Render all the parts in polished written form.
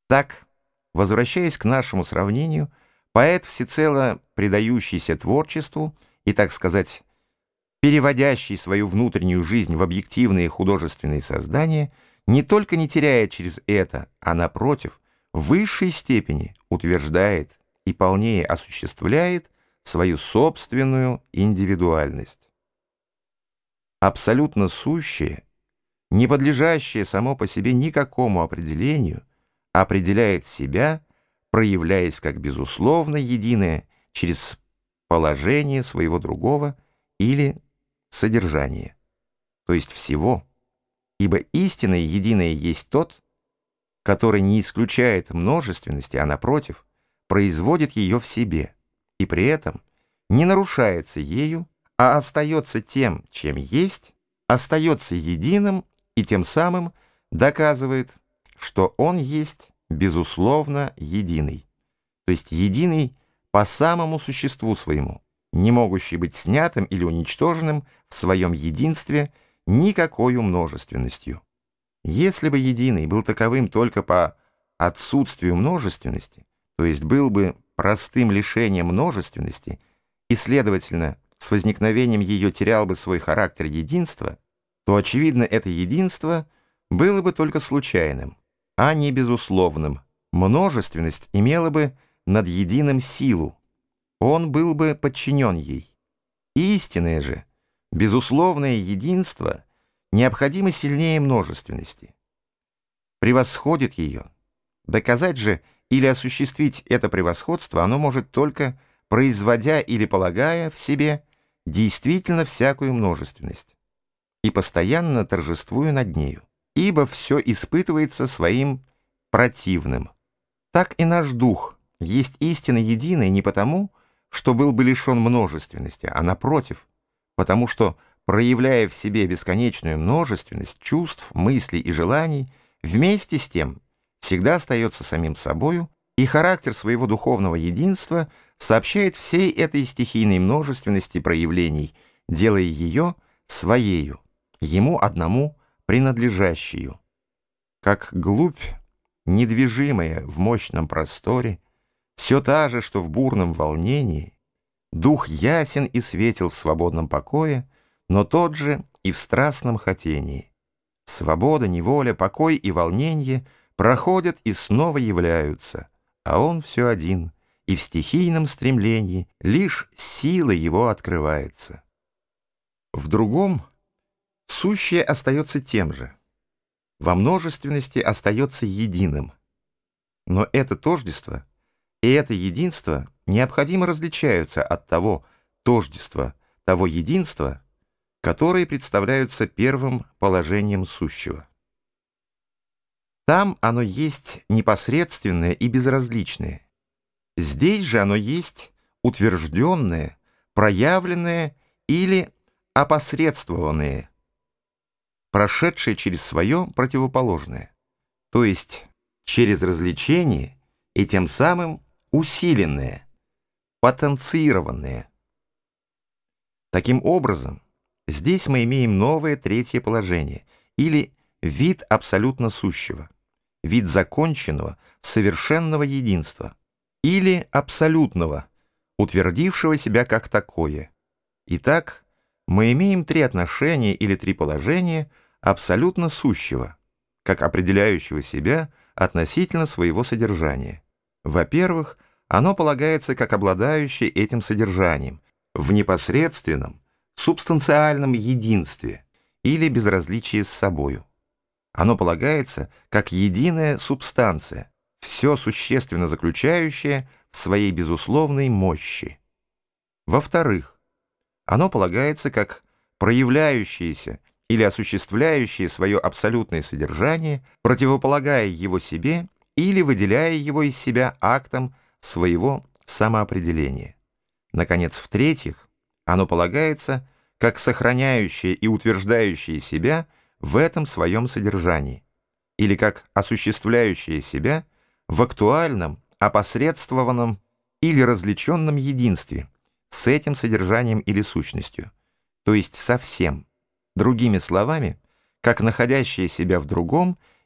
Так, возвращаясь к нашему сравнению, поэт, всецело предающийся творчеству и, так сказать, переводящий свою внутреннюю жизнь в объективные художественные создания, не только не теряет через это, а, напротив, в высшей степени утверждает и полнее осуществляет свою собственную индивидуальность. Абсолютно сущее, не подлежащее само по себе никакому определению, определяет себя, проявляясь как безусловно единое через положение своего другого или содержание, то есть всего, ибо истинное единое есть тот, который не исключает множественности, а напротив, производит ее в себе, и при этом не нарушается ею, а остается тем, чем есть, остается единым и тем самым доказывает, что он есть безусловно единый, то есть единый по самому существу своему, не могущий быть снятым или уничтоженным в своем единстве никакою множественностью. Если бы единый был таковым только по отсутствию множественности, то есть был бы простым лишением множественности и, следовательно, с возникновением ее терял бы свой характер единства, то, очевидно, это единство было бы только случайным, а не безусловным. Множественность имела бы над единым силу, он был бы подчинен ей. Истинное же, безусловное единство необходимо сильнее множественности. Превосходит ее. Доказать же или осуществить это превосходство оно может только производя или полагая в себе действительно всякую множественность и постоянно торжествуя над нею, ибо все испытывается своим противным. Так и наш дух есть истинно единый не потому, что был бы лишен множественности, а напротив, потому что, проявляя в себе бесконечную множественность чувств, мыслей и желаний, вместе с тем всегда остается самим собою, и характер своего духовного единства сообщает всей этой стихийной множественности проявлений, делая ее своею, ему одному принадлежащую. Как глубь, недвижимая в мощном просторе, все та же, что в бурном волнении, дух ясен и светел в свободном покое, но тот же и в страстном хотении. Свобода, неволя, покой и волнение проходят и снова являются, а он все один, и в стихийном стремлении лишь сила его открывается. В другом сущее остается тем же, во множественности остается единым, но это тождество и это единство необходимо различаются от того тождества, того единства, которые представляются первым положением сущего. Там оно есть непосредственное и безразличное. Здесь же оно есть утвержденное, проявленное или опосредствованное, прошедшее через свое противоположное, то есть через развлечение и тем самым усиленное, потенцированное. Таким образом, здесь мы имеем новое третье положение, или вид абсолютно сущего, вид законченного, совершенного единства, или абсолютного, утвердившего себя как такое. Итак, мы имеем три отношения или три положения абсолютно сущего, как определяющего себя относительно своего содержания. Во-первых, оно полагается как обладающее этим содержанием в непосредственном, субстанциальном единстве или безразличии с собою. Оно полагается как единая субстанция, все существенно заключающее в своей безусловной мощи. Во-вторых, оно полагается как проявляющееся или осуществляющее свое абсолютное содержание, противополагая его себе или выделяя его из себя актом своего самоопределения. Наконец, в-третьих, оно полагается как сохраняющее и утверждающее себя в этом своем содержании, или как осуществляющее себя в актуальном, опосредствованном или различенном единстве с этим содержанием или сущностью, то есть со всем, другими словами, как находящее себя в другом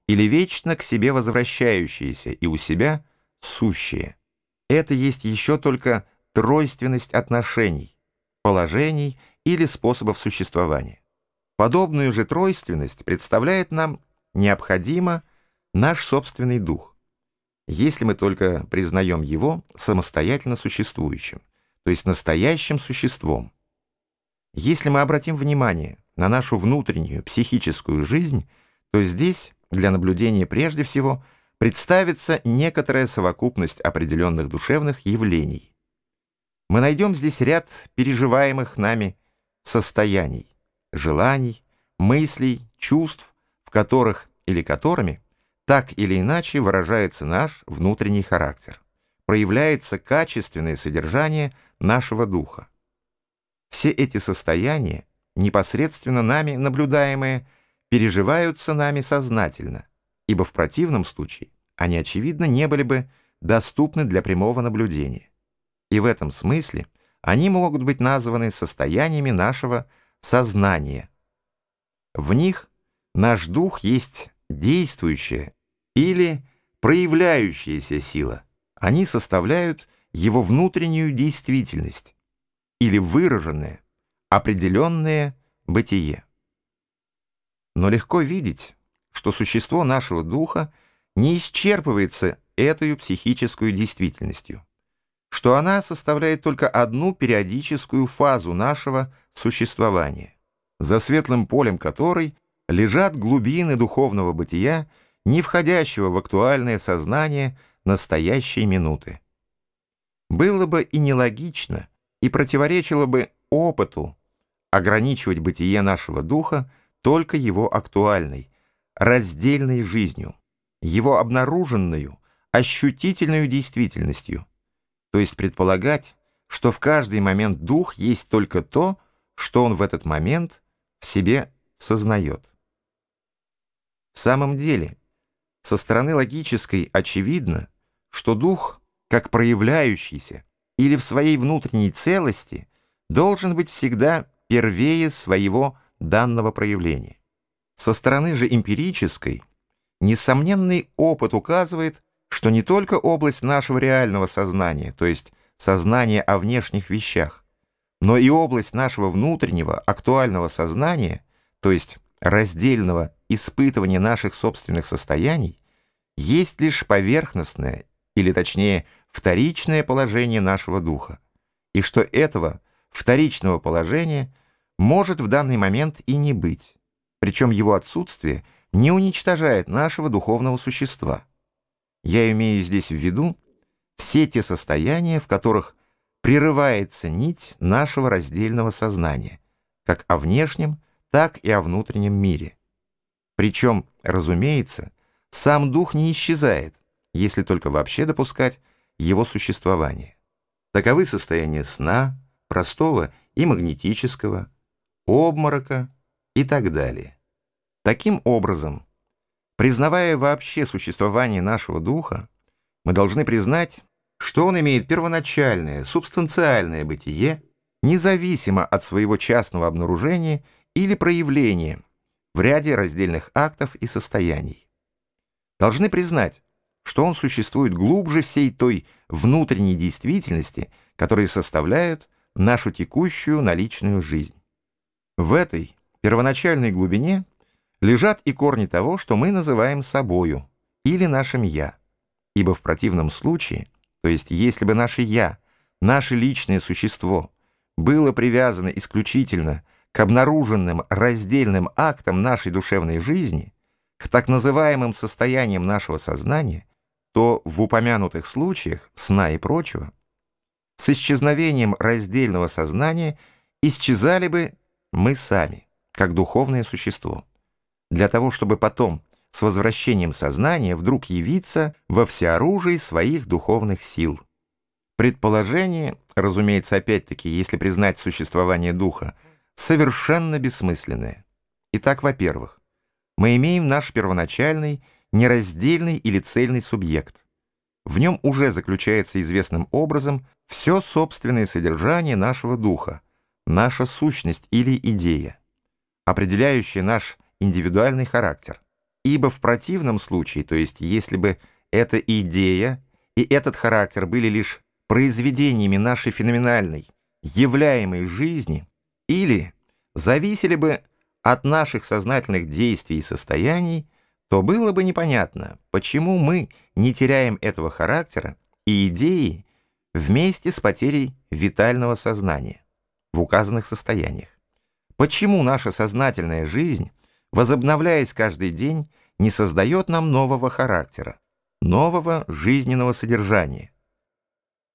или вечно к себе возвращающееся и у себя сущее. Это есть еще только тройственность отношений, положений или способов существования. Подобную же тройственность представляет нам необходимо наш собственный дух, если мы только признаем его самостоятельно существующим, то есть настоящим существом. Если мы обратим внимание на нашу внутреннюю психическую жизнь, то здесь для наблюдения прежде всего представится некоторая совокупность определенных душевных явлений. Мы найдем здесь ряд переживаемых нами состояний, желаний, мыслей, чувств, в которых или которыми так или иначе выражается наш внутренний характер, проявляется качественное содержание нашего духа. Все эти состояния, непосредственно нами наблюдаемые, переживаются нами сознательно, ибо в противном случае они, очевидно, не были бы доступны для прямого наблюдения. И в этом смысле они могут быть названы состояниями нашего сознания. В них наш дух есть действующая или проявляющаяся сила. Они составляют его внутреннюю действительность или выраженное, определенное бытие. Но легко видеть, что существо нашего духа не исчерпывается этой психической действительностью, что она составляет только одну периодическую фазу нашего существования, за светлым полем которой лежат глубины духовного бытия, не входящего в актуальное сознание настоящей минуты. Было бы и нелогично, и противоречило бы опыту ограничивать бытие нашего духа только его актуальной, раздельной жизнью, его обнаруженную, ощутительную действительностью, то есть предполагать, что в каждый момент дух есть только то, что он в этот момент в себе сознает. В самом деле, со стороны логической очевидно, что дух, как проявляющийся или в своей внутренней целости, должен быть всегда первее своего данного проявления. Со стороны же эмпирической, несомненный опыт указывает, что не только область нашего реального сознания, то есть сознание о внешних вещах, но и область нашего внутреннего актуального сознания, то есть раздельного испытывания наших собственных состояний, есть лишь поверхностное, или точнее вторичное положение нашего духа, и что этого вторичного положения может в данный момент и не быть, причем его отсутствие не уничтожает нашего духовного существа. Я имею здесь в виду все те состояния, в которых прерывается нить нашего раздельного сознания, как о внешнем, так и о внутреннем мире. Причем, разумеется, сам дух не исчезает, если только вообще допускать его существование. Таковы состояния сна, простого и магнетического, обморока и так далее. Таким образом, признавая вообще существование нашего духа, мы должны признать, что он имеет первоначальное, субстанциальное бытие, независимо от своего частного обнаружения или проявления в ряде раздельных актов и состояний. Должны признать, что он существует глубже всей той внутренней действительности, которые составляют нашу текущую наличную жизнь. В этой первоначальной глубине лежат и корни того, что мы называем собою или нашим «я», ибо в противном случае, то есть если бы наше «я», наше личное существо, было привязано исключительно к обнаруженным раздельным актам нашей душевной жизни, к так называемым состояниям нашего сознания, то в упомянутых случаях сна и прочего, с исчезновением раздельного сознания исчезали бы мы сами, как духовное существо, для того, чтобы потом с возвращением сознания вдруг явиться во всеоружии своих духовных сил. Предположение, разумеется, опять-таки, если признать существование духа, совершенно бессмысленное. Итак, во-первых, мы имеем наш первоначальный, нераздельный или цельный субъект. В нем уже заключается известным образом все собственное содержание нашего духа, наша сущность или идея, определяющая наш индивидуальный характер. Ибо в противном случае, то есть если бы эта идея и этот характер были лишь произведениями нашей феноменальной, являемой жизни, или зависели бы от наших сознательных действий и состояний, то было бы непонятно, почему мы не теряем этого характера и идеи вместе с потерей витального сознания в указанных состояниях. Почему наша сознательная жизнь, возобновляясь каждый день, не создает нам нового характера, нового жизненного содержания,